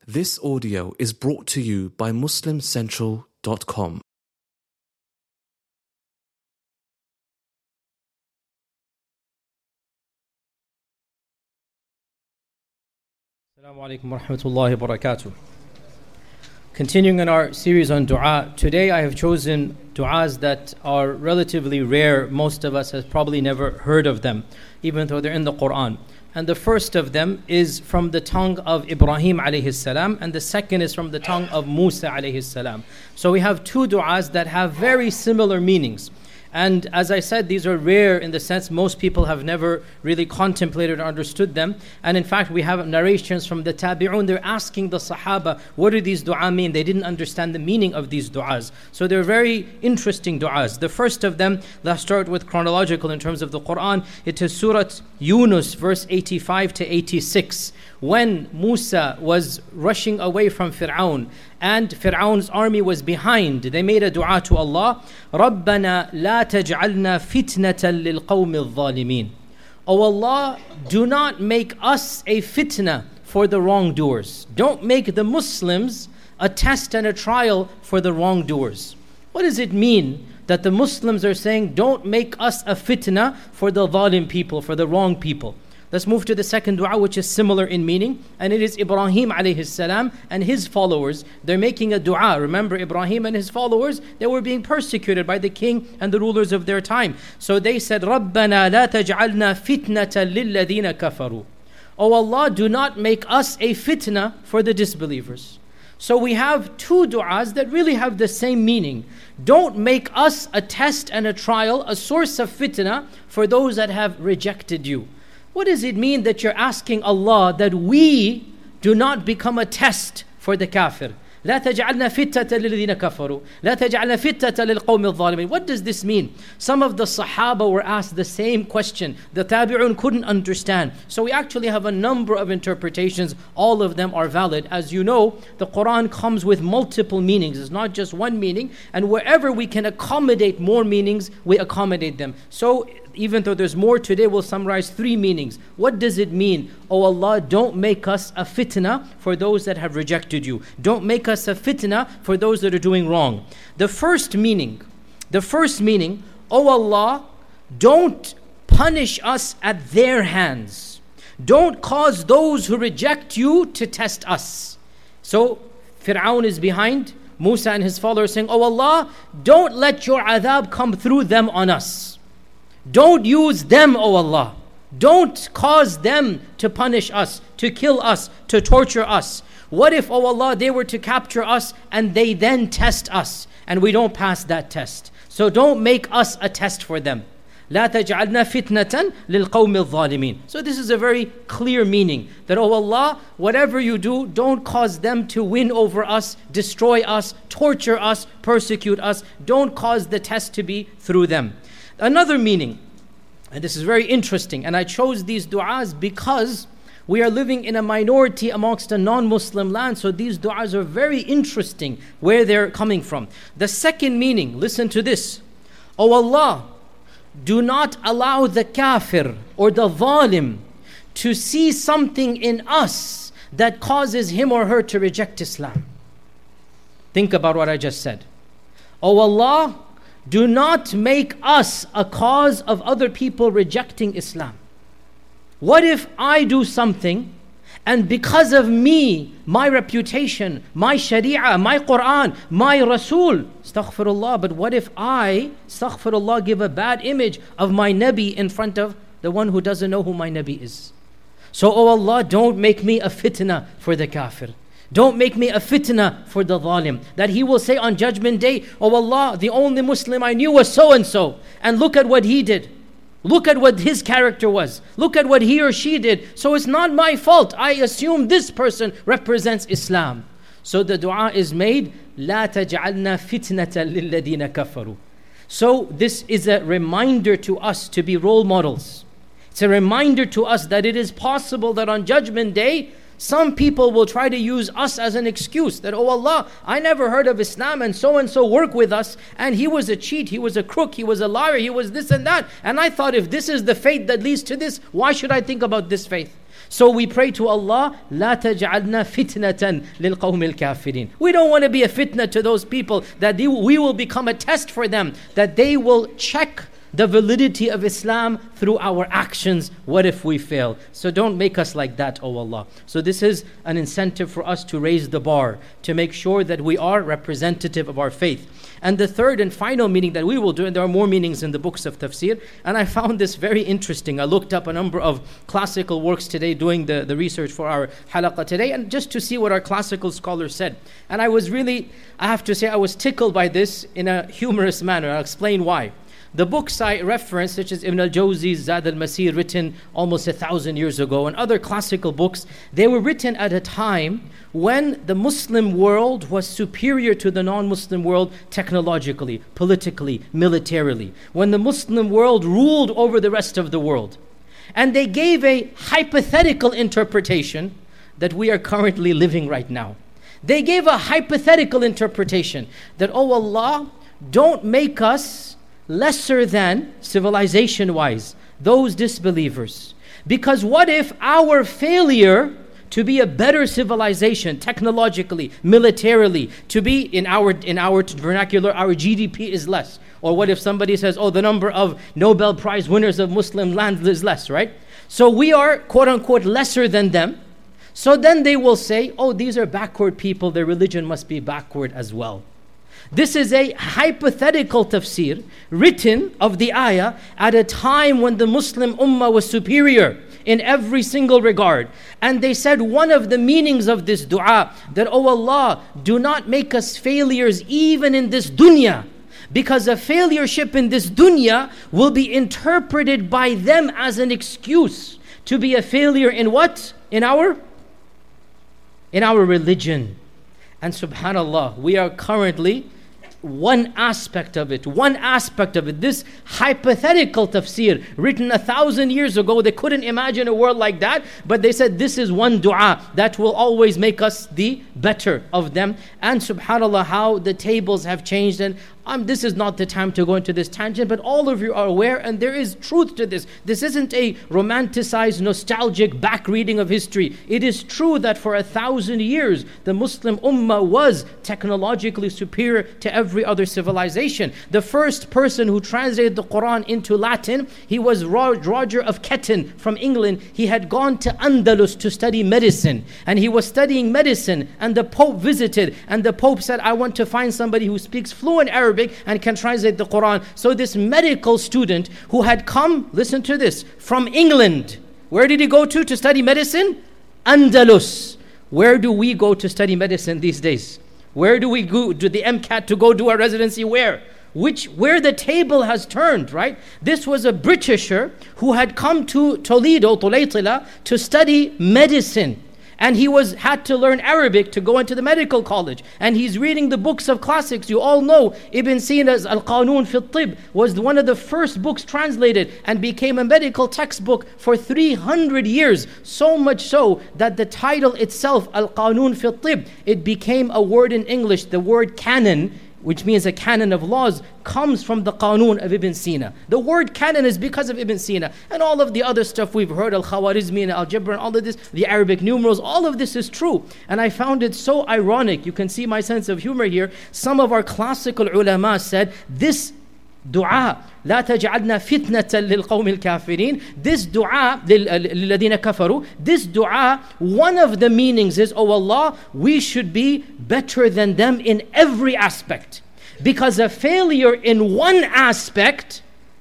This audio is brought to you by MuslimCentral.com. Assalamu alaikum wa rahmatullahi wa barakatuh. Continuing in our series on dua, today I have chosen du'as that are relatively rare. Most of us have probably never heard of them, even though they're in the Quran. And the first of them is from the tongue of Ibrahim alayhi salam, and the second is from the tongue of Musa alayhi salam. So we have two du'as that have very similar meanings. And as I said, these are rare in the sense most people have never really contemplated or understood them. And in fact, we have narrations from the tabi'un. They're asking the Sahaba, what do these dua mean? They didn't understand the meaning of these du'as. So they're very interesting du'as. The first of them, let's start with chronological in terms of the Quran. It is Surah Yunus, verse 85 to 86. When Musa was rushing away from Fir'aun and Fir'aun's army was behind, they made a dua to Allah, رَبَّنَا لَا تَجْعَلْنَا فِتْنَةً لِلْقَوْمِ الظَّالِمِينَ. O Allah, do not make us a fitna for the wrongdoers. Don't make the Muslims a test and a trial for the wrongdoers. What does it mean that the Muslims are saying, don't make us a fitna for the zalim people, for the wrong people? Let's move to the second dua, which is similar in meaning, and it is Ibrahim alayhi salam and his followers. They're making a dua. Remember, Ibrahim and his followers, they were being persecuted by the king and the rulers of their time. So they said, رَبَّنَا لَا تَجْعَلْنَا فِتْنَةً لِلَّذِينَ كَفَرُوا. O Allah, do not make us a fitna for the disbelievers. So we have two du'as that really have the same meaning. Don't make us a test and a trial, a source of fitna for those that have rejected you. What does it mean that you're asking Allah that we do not become a test for the kafir? لا تجعلنا فتة للذين كفروا لا تجعلنا فتة للقوم الظالمين. What does this mean? Some of the Sahaba were asked the same question. The Tabi'un couldn't understand. So we actually have a number of interpretations. All of them are valid. As you know, the Quran comes with multiple meanings. It's not just one meaning. And wherever we can accommodate more meanings, we accommodate them. So even though there's more today, we'll summarize three meanings. What does it mean? Oh Allah, don't make us a fitna for those that have rejected you. Don't make us a fitna for those that are doing wrong. The first meaning, oh Allah, don't punish us at their hands. Don't cause those who reject you to test us. So Fir'aun is behind. Musa and his followers saying, oh Allah, don't let your adhab come through them on us. Don't use them, O Allah. Don't cause them to punish us, to kill us, to torture us. What if, O Allah, they were to capture us and they then test us and we don't pass that test? So don't make us a test for them. لا تجعلنا فتنة للقوم الظالمين. So this is a very clear meaning that, oh Allah, whatever you do, don't cause them to win over us, destroy us, torture us, persecute us. Don't cause the test to be through them. Another meaning, and this is very interesting, and I chose these du'as because we are living in a minority amongst a non-Muslim land, so these du'as are very interesting where they're coming from. The second meaning, listen to this. Oh Allah, do not allow the kafir or the zalim to see something in us that causes him or her to reject Islam. Think about what I just said. Oh Allah, do not make us a cause of other people rejecting Islam. What if I do something and because of me, my reputation, my sharia, my Quran, my Rasul, astaghfirullah, but what if I, astaghfirullah, give a bad image of my Nabi in front of the one who doesn't know who my Nabi is? So, oh Allah, don't make me a fitna for the kafir. Don't make me a fitna for the zalim. That he will say on Judgment Day, oh Allah, the only Muslim I knew was so-and-so. And look at what he did. Look at what his character was. Look at what he or she did. So it's not my fault. I assume this person represents Islam. So the dua is made, لا تجعلنا فتنة للذين كفروا. So this is a reminder to us to be role models. It's a reminder to us that it is possible that on Judgment Day, some people will try to use us as an excuse that, oh Allah, I never heard of Islam and so work with us and he was a cheat, he was a crook, he was a liar, he was this and that. And I thought if this is the faith that leads to this, why should I think about this faith? So we pray to Allah, لا تجعلنا فتنة للقوم الكافرين. We don't want to be a fitna to those people, that we will become a test for them, that they will check the validity of Islam through our actions. What if we fail? So don't make us like that, O Allah. So this is an incentive for us to raise the bar, to make sure that we are representative of our faith. And the third and final meaning that we will do, and there are more meanings in the books of tafsir, and I found this very interesting. I looked up a number of classical works today, doing the research for our halaqah today, and just to see what our classical scholars said. And I have to say, I was tickled by this in a humorous manner. I'll explain why. The books I reference, such as Ibn al-Jawzi's Zad al-Masir, written almost 1,000 years ago, and other classical books, they were written at a time when the Muslim world was superior to the non-Muslim world technologically, politically, militarily. When the Muslim world ruled over the rest of the world. And they gave a hypothetical interpretation that we are currently living right now. They gave a hypothetical interpretation that, oh Allah, don't make us lesser than, civilization-wise, those disbelievers. Because what if our failure to be a better civilization, technologically, militarily, to be in our vernacular, our GDP is less. Or what if somebody says, oh, the number of Nobel Prize winners of Muslim land is less, right? So we are, quote unquote, lesser than them. So then they will say, oh, these are backward people, their religion must be backward as well. This is a hypothetical tafsir written of the ayah at a time when the Muslim ummah was superior in every single regard. And they said one of the meanings of this dua, that, oh Allah, do not make us failures even in this dunya. Because a failureship in this dunya will be interpreted by them as an excuse to be a failure in what? In our religion. And subhanallah, we are currently one aspect of it. This hypothetical tafsir written 1,000 years ago, they couldn't imagine a world like that, but they said this is one dua that will always make us the better of them. And subhanallah, how the tables have changed. And this is not the time to go into this tangent, but all of you are aware, and there is truth to this. This isn't a romanticized, nostalgic back reading of history. It is true that for 1,000 years, the Muslim ummah was technologically superior to every other civilization. The first person who translated the Quran into Latin, he was Roger of Ketton from England. He had gone to Andalus to study medicine, and he was studying medicine, and the Pope visited, and the Pope said, I want to find somebody who speaks fluent Arabic and can translate the Quran. So this medical student who had come, listen to this, from England, where did he go to study medicine? Andalus. Where do we go to study medicine these days? Where do we go to the MCAT to go do our residency? Where the table has turned, right? This was a Britisher who had come to Toledo, Tulaytila, to study medicine. And he had to learn Arabic to go into the medical college. And he's reading the books of classics. You all know Ibn Sina's Al-Qanun fi al-Tib was one of the first books translated and became a medical textbook for 300 years. So much so that the title itself, Al-Qanun fi al-Tib, it became a word in English. The word canon, which means a canon of laws, comes from the Qanun of Ibn Sina. The word canon is because of Ibn Sina. And all of the other stuff we've heard, Al-Khawarizmi and Al-Jabr and all of this, the Arabic numerals, all of this is true. And I found it so ironic. You can see my sense of humor here. Some of our classical ulama said, this dua, لا تجعلنا فتنة للقوم الكافرين, this dua, للذين كفروا, this dua, one of the meanings is, oh Allah, we should be better than them in every aspect. Because a failure in one aspect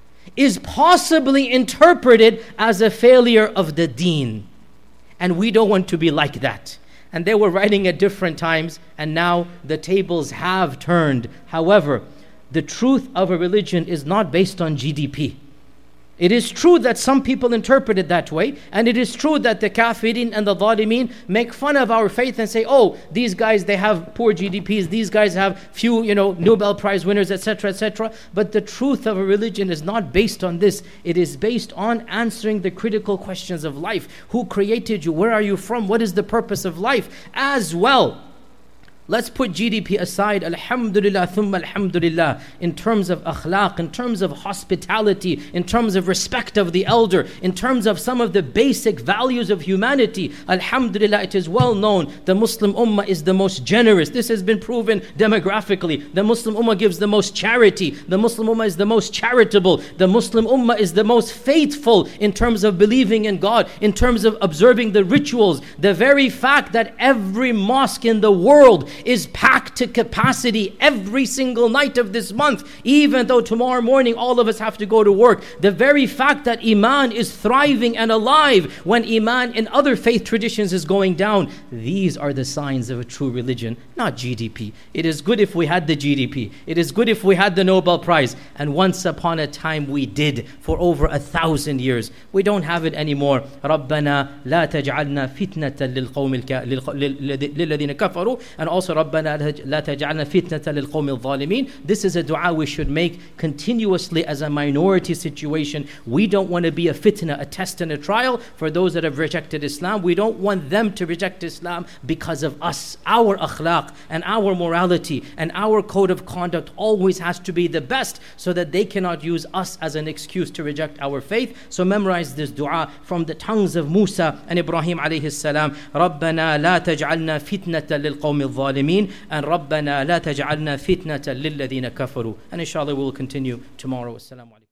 is possibly interpreted as a failure of the deen. And we don't want to be like that. And they were writing at different times, and now the tables have turned. However, the truth of a religion is not based on GDP. It is true that some people interpret it that way, and it is true that the kafirin and the zalimeen make fun of our faith and say, oh, these guys, they have poor GDPs, these guys have few, Nobel Prize winners, etc., etc. But the truth of a religion is not based on this. It is based on answering the critical questions of life. Who created you? Where are you from? What is the purpose of life? As well, Let's put GDP aside, alhamdulillah, thumma alhamdulillah, in terms of akhlaq, in terms of hospitality, in terms of respect of the elder, in terms of some of the basic values of humanity. Alhamdulillah, it is well known the Muslim Ummah is the most generous. This has been proven demographically. The Muslim Ummah gives the most charity. The Muslim Ummah is the most charitable. The Muslim Ummah is the most faithful in terms of believing in God, in terms of observing the rituals. The very fact that every mosque in the world is packed to capacity every single night of this month, even though tomorrow morning all of us have to go to work. The very fact that Iman is thriving and alive when Iman in other faith traditions is going down. These are the signs of a true religion, not GDP. It is good if we had the GDP. It is good if we had the Nobel Prize. And once upon a time we did for over 1,000 years. We don't have it anymore. رَبَّنَا لَا تَجْعَلْنَا فِتْنَةً لِلَّذِينَ كَفَرُوا, and also رَبَّنَا لَا تَجْعَلْنَا فِتْنَةً لِلْقَوْمِ الظَّالِمِينَ. This is a dua we should make continuously as a minority situation. We don't want to be a fitna, a test and a trial for those that have rejected Islam. We don't want them to reject Islam because of us. Our akhlaq and our morality and our code of conduct always has to be the best, so that they cannot use us as an excuse to reject our faith. So memorize this dua from the tongues of Musa and Ibrahim alayhi salam. رَبَّنَا لَا تَجْعَلْنَا فِتْنَةً لِلْقَوْمِ الظَّالِمِينَ, and رَبَّنَا لَا تَجْعَلْنَا فِتْنَةً لِلَّذِينَ كَفَرُوا. And inshallah we will continue tomorrow. Assalamu alaikum.